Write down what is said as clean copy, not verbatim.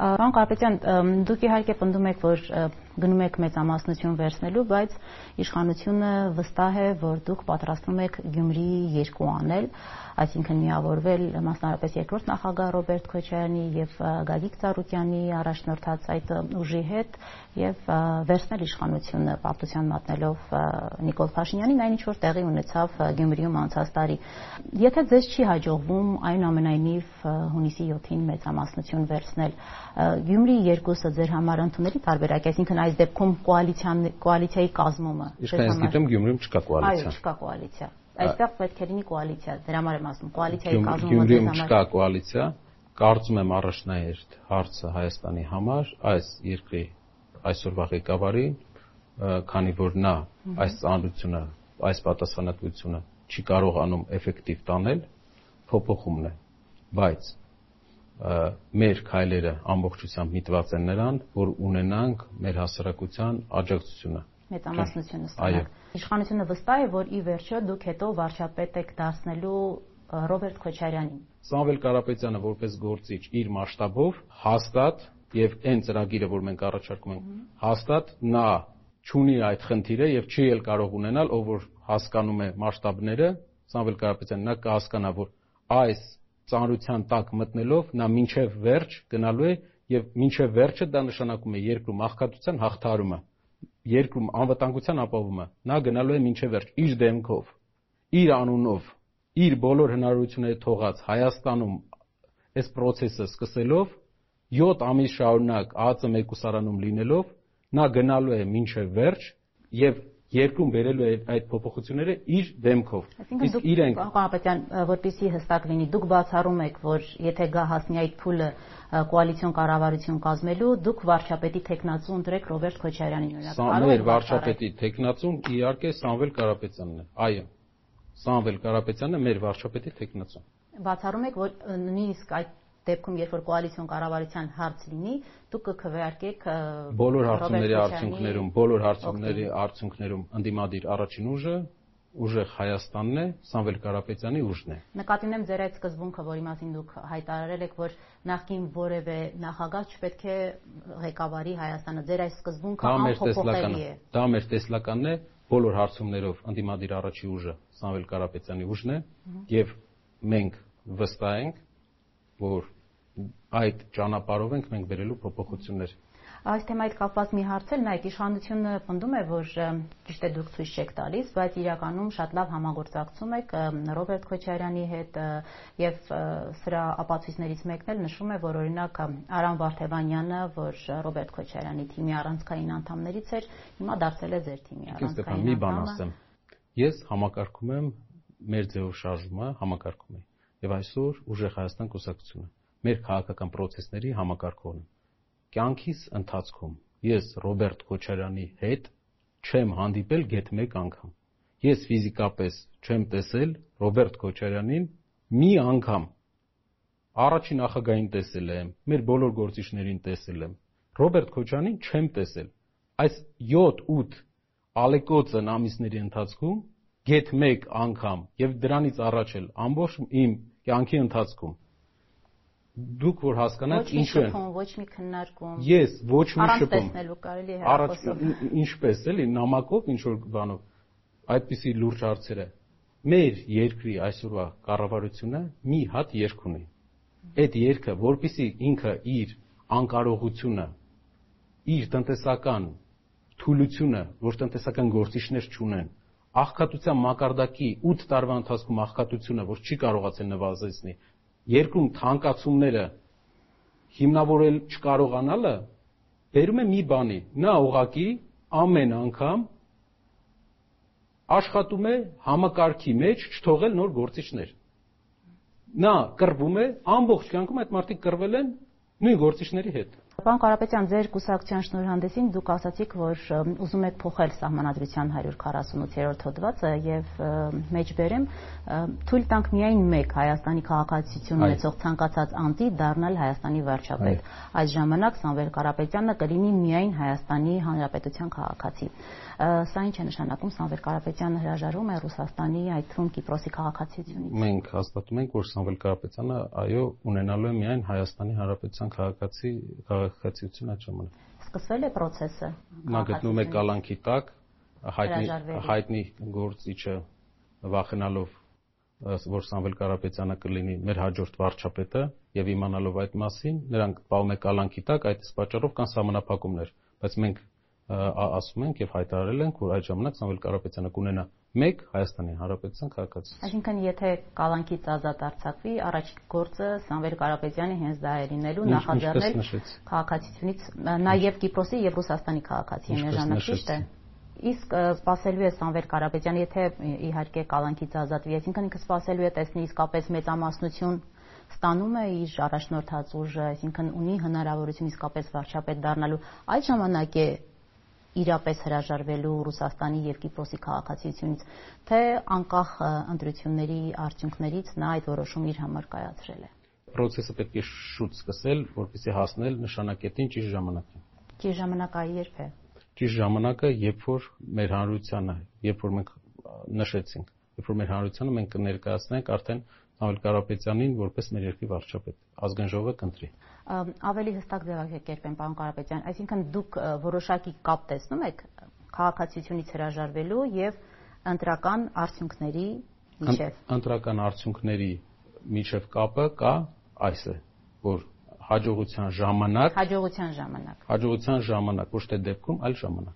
Պարոն Կարապետյան, դուք իհարկե պնդում եք, որ գնում եք մեծամասնություն վերցնելու, բայց իշխանությունը վստահ է, որ դուք պատրաստվում եք Գյումրի 2 անել, այսինքն միավորվել մասնավորապես երկրորդ նախագահ Ռոբերտ Քոչարյանի եւ Գագիկ Ծառուկյանի առաջնորդած այդ ուժի հետ եւ վերցնել իշխանությունը պարտության մատնելով Նիկոլ Փաշինյանին, այն ինչ որ տեղի ունեցավ Գյումրիում անցած տարի։ Եթե ձեզ չի հաջողվում այնուամենայնիվ հունիսի 7-ին մեծամասնություն վերցնել, Գյումրի 2-ը ձեր համար ընդունելի տարբերակ է, այսինքն այս դեպքում կոալիցիայի կազմումը։ Իսկ ես գիտեմ Գյումրիում չկա կոալիցիա։ Այո, չկա կոալիցիա։ Այստեղ պետք է լինի կոալիցիա, դրա համար եմ ասում, կոալիցիայի կազմումը Գյումրիում չկա կոալիցիա, կարծում եմ առաջնահերթ հարցը Հայաստանի համար այս երկրի այսօրվա ղեկավարի, քանի որ նա այս ծանրությունը, այս պատասխանատվությունը չի կարողանում էֆեկտիվ տանել, փոփոխումն է, բայց մեր քայլերը ամբողջությամբ միտված են նրան, որ ունենանք մեր հասարակության աջակցությունը։ Մեծամասնությունը ստանանք։ Իշխանությունը վստահ է, որ ի վերջո դուք հետո վարչապետ եք դարձնելու Ռոբերտ Քոչարյանին։ Սամվել Կարապետյանը որպես գործիչ իր մասշտաբով հաստատ եւ այն ծրագիրը, որ մենք առաջարկում ենք, հաստատ նա չունի այդ խնդիրը եւ չի էլ կարող ունենալ, ով որ հասկանում է մասշտաբները, Սամվել Կարապետյանը նա կհասկանա, որ այս ծանրության տակ մտնելով նա մինչև վերջ գնալու է եւ մինչև վերջը դա նշանակում է երկրում աղքատության հաղթահարումը, երկրում անվտանգության ապահովումը, նա գնալու է մինչև վերջ իր դեմքով, իր անունով, իր բոլոր հնարավորությունները թողած Հայաստանում այս process-ը սկսելով 7 ամիս շարունակ ԱԱԾ մեկուսարանում լինելով, նա գնալու է մինչև վերջ եւ երկրում բերելու է այդ փոփոխությունները իր դեմքով։ Իսկ իրենք Կարապետյան, որպեսզի հստակ լինի, դուք բացառում եք, որ եթե գա հասնի այդ փուլը կոալիցիոն կառավարություն կազմելու, դուք վարչապետի տեխնացու ընտրեք Ռոբերտ Քոչարյանին։ Մեր վարչապետի տեխնացուն իհարկե Սամվել Կարապետյանն է։ Այո։ Սամվել Կարապետյանը մեր վարչապետի տեխնացուն։ Բացառում եք, որ նույնիսկ այդ դեպքում, երբ որ կոալիցիոն կառավարության հարց լինի, դուք կքվեարկեք բոլոր հարցումների արդյունքներում ընդդիմադիր առաջին ուժը ուժեղ Հայաստանն է, Սամվել Կարապետյանի ուժն է։ Նկատի ունեմ ձեր այդ սկզբունքը, որի մասին դուք հայտարարել եք, որ նախկին որևէ նախագահ չպետք է ղեկավարի Հայաստանը։ Ձեր այս սկզբունքը անփոփոխելի է։ Դա մեր տեսլականն է, բոլոր հարցումներով ընդդիմադիր առաջի ուժը Սամվել Կարապետյանի ուժն է, եւ մենք վստահ ենք, որ այդ ճանապարհով ենք մենք վերելու փոփոխություններ։ Այս թեմայից կապված մի հարց էլ, նայեք, իշխանությունը պնդում է, որ ճիշտ է դուք ցույց չեք տալիս, բայց իրականում շատ լավ համագործակցում եք Ռոբերտ Քոչարյանի հետ եւ սրա ապացույցներից մեկն էլ նշում է, որ օրինակ Արամ Վարդևանյանը, որ Ռոբերտ Քոչարյանի թիմի առանցքային անդամներից էր, հիմա դարձել է ձեր թիմի առանցքային անդամ։ Մի բան ասեմ։ Ես համակարգում եմ մեր ձևով շարժումը, համակարգում եմ եւ այսօր ուժեղ Հայաստան կուսակցությունը մեր քաղաքական process-ների համակարգողն։ Կյանքիս ընթացքում ես Ռոբերտ Քոչարյանի հետ չեմ հանդիպել գեթ մեկ անգամ։ Ես ֆիզիկապես չեմ տեսել Ռոբերտ Քոչարյանին մի անգամ։ Առաջին նախագահին տեսել եմ, մեր բոլոր գործիչներին տեսել եմ։ Ռոբերտ Քոչարյանին չեմ տեսել։ Այս 7-8 ալեկոծն ամիսների ընթացքում գեթ մեկ անգամ եւ դրանից առաջ էլ ամբողջ իմ կյանքի ընթացքում դուք որ հասկանաք ինչու են ոչ մի քննարկում ես ոչ մի առանց շփում տեսնելու կարելի է հեռախոսով ինչպես էլի նամակով ինչ որ բանով այդպիսի լուրջ հարցերը մեր երկրի այսօրվա կառավարությունը մի հատ երկ ունի այդ երկը որպեսզի ինքը իր անկարողությունը իր տնտեսական թուլությունը որ տնտեսական գործիչներ չունեն աղքատության մակարդակի 8 տարվա ընթացքում աղքատությունը որ չի կարողացել նվազեցնի երկրում թանկացումները հիմնավորել չկարողանալը բերում է մի բանի նա ուղղակի ամեն անգամ աշխատում է համակարգի մեջ չթողել նոր գործիչներ նա կռվում է ամբողջ կյանքում այդ մարդիկ կռվել են նույն գործիչների հետ Պարոն Կարապետյան, ձեր կուսակցության շնորհանդեսին դուք ասացիք, որ ուզում եք փոխել Սահմանադրության 148-րդ հոդվածը եւ մեջբերեմ թույլ տանք միայն մեկ Հայաստանի քաղաքացիություն ունեցող ցանկացած անձի դառնալ Հայաստանի վարչապետ։ Այդ ժամանակ Սամվել Կարապետյանը կլինի միայն Հայաստանի Հանրապետության քաղաքացի։ Սա ինչ է նշանակում, Սամվել Կարապետյանը հրաժարվում է Ռուսաստանի, այդ թվում Կիպրոսի քաղաքացիությունից։ Մենք հաստատում ենք, որ Սամվել Կարապետյանը այո ունենալու է միայն Հայաստանի Հանրապետության քաղաքացիություն այդ ժամանակ։ Սկսվել է process-ը։ Նա գտնում է կալանքի տակ, հայտնի գործիչը վախենալով, որ Սամվել Կարապետյանը կլինի մեր հաջորդ վարչապետը եւ իմանալով այդ մասին, նրանք պահում են կալանքի տակ, այդ պատճառով կան սահմանափակումներ, բայց մենք ասում ենք եւ հայտարարել ենք, որ այդ ժամանակ Սամվել Կարապետյանը կունենա մեկ Հայաստանի Հանրապետության քաղաքացիություն։ Այսինքն, եթե կալանքից ազատ արձակվի, առաջին գործը Սամվել Կարապետյանի հենց դա է լինելու, նախաձեռնել քաղաքացիությունից նաեւ Կիպրոսի եւ Ռուսաստանի քաղաքացի ներժանակ, ճիշտ է։ Իսկ սпасելու է Սամվել Կարապետյանը, եթե իհարկե կալանքից ազատվի, այսինքն ինքը սпасելու է տեսնի իսկապես մեծամասնություն ստանում է իր առաջնորդած ուժը, այսինքն ունի հնարավորություն իսկապես վարչապետ դառնալու, այդ ժամանակ է իրապես հրաժարվելու Ռուսաստանի եւ Կիպրոսի քաղաքացիությունից, թե անկախ ընտրությունների արդյունքներից նա այդ որոշումն իր համար կայացրել է։ Պրոցեսը պետք է շուտ սկսել, որպեսզի հասնել նշանակետին ճիշտ ժամանակին։ Ճիշտ ժամանակը երբ է։ Ճիշտ ժամանակը, երբ որ մեր հանրությանը, երբ որ մենք նշեցինք, երբ որ մեր հանրությանը մենք կներկայացնենք արդեն Սամվել Կարապետյանին որպես մեր երկրի վարչապետ, ազգային ժողովը կընտրի։ Ավելի հստակ ձևակերպեմ, պարոն Կարապետյան, այսինքն դուք որոշակի կապ տեսնում եք քաղաքացիությունից հրաժարվելու եւ ընտրական արդյունքների միջև։ Ընտրական արդյունքների միջև կապը կա այս է, որ հաջողության ժամանակ, ոչ թե դեպքում, այլ ժամանակ